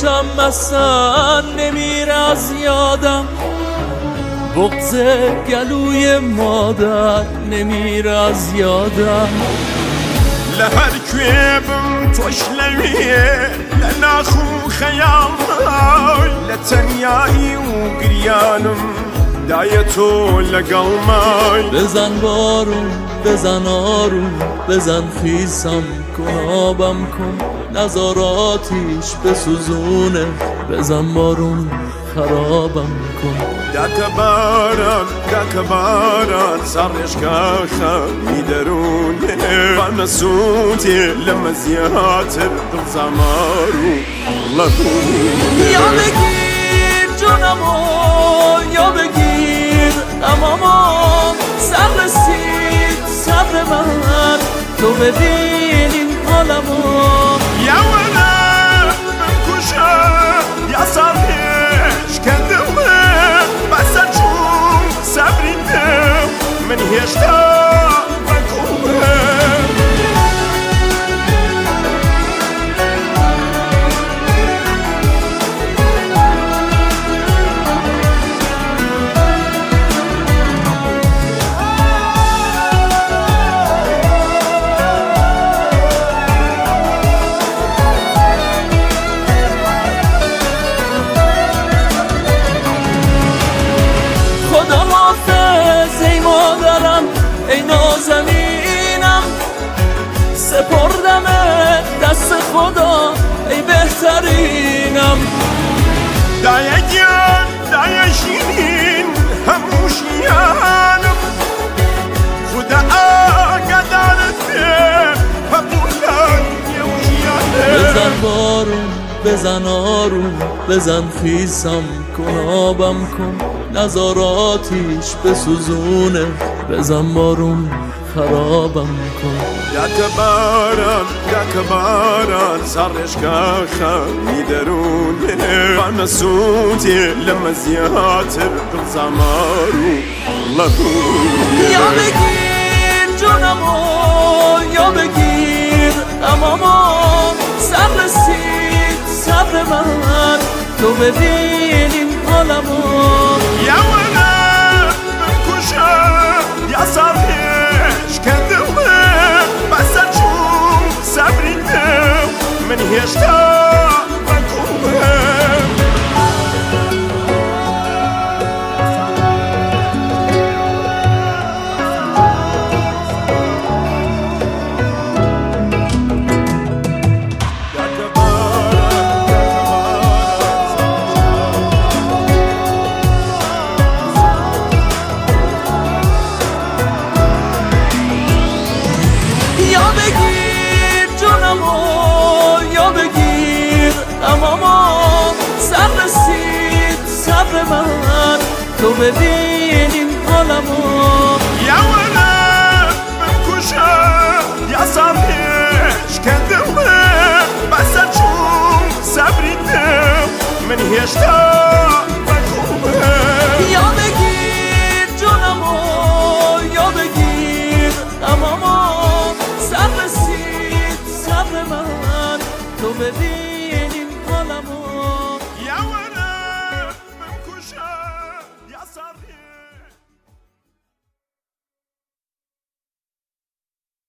عشقم اصلا نمیره از یادم، بغض گلوی مادر نمیره از یادم. لهر کوێبم تۆش لەوێ لە ناخ و خەیاڵای لە تەنیایی و گریانم دایە تۆ لەگەڵمای. بزن بارون بزن آروم بزن خیسم کن آبم کن، نزار آتیش بسوزونه، بزن بارون خرابم کن. داکە باران ساڕێژگاخە میدەرونێ بانە سووتێ لە مەزیاتر دڵزامار و لەبوونێ. یا بگیر جونمو یا بگیر امامو، صبر رسید صبر من تو ببین این حالمو. یا وەلا بکوشە یا ساڕێژکەندمە بەسەر چوون سەبریدم من هێشتا بەکوڵە. ای نازنینم سپردم دست خدا ای بهترینم. دایە گیان دایە شیرین هەمووشیانم خودە ئاگادارت بێ هەموولای نێوژیانم. بزن بارون بزن آروم بزن خیسم کن آبم کن، نزار آتیش بسوزونه، بزن بارون خرابم کن. داکە باران ساڕێژگاخە میدەرونێ بانە سووتێ لە مەزیاتر دڵزامار و لەبوونێ. یا بگیر جونمو یا بگیر امامو، صبر رسید صبر من تو ببین این حالمو. یا وەلا بکوشە یا ساڕێژکەندمە بەسەر چوون سەبریدم من هێشتا بەکوڵە. صبر رسید صبر من تو ببین این حالمو. یا وەلا بکوشە یا ساڕێژکەندمە بەسەر چوون سەبریدم من هێشتا بەکوڵە. یا بگیر جونمو یا بگیر امامو، صبر رسید صبر من تو ببین